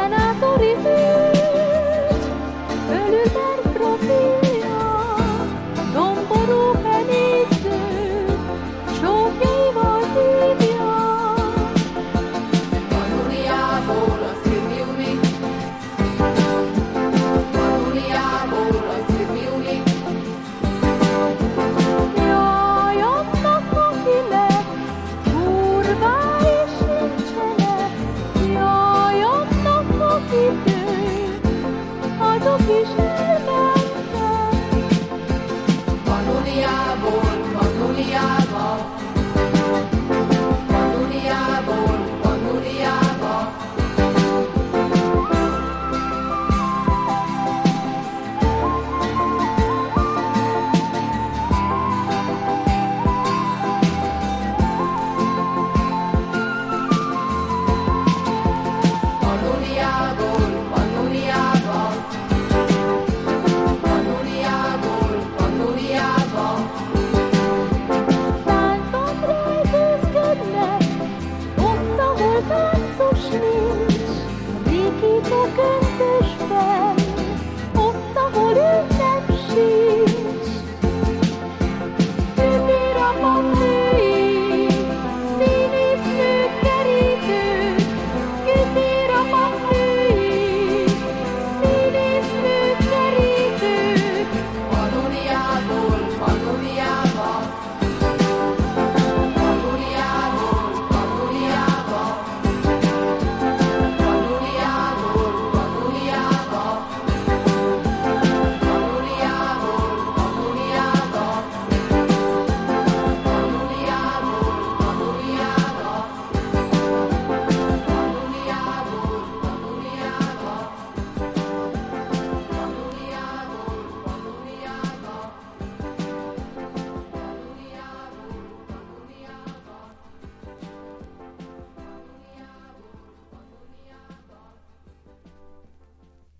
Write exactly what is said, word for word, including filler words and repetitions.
szenátori hős, ölüter profilja, domború penésző, sókjaival hívja. Manóniából a Szilviuni, Manóniából a Szilviuni. Jaj, annak, akinek kurvái sincsenek, jaj, annak, akitől azok is elmentek. Manóniából, Manóniából.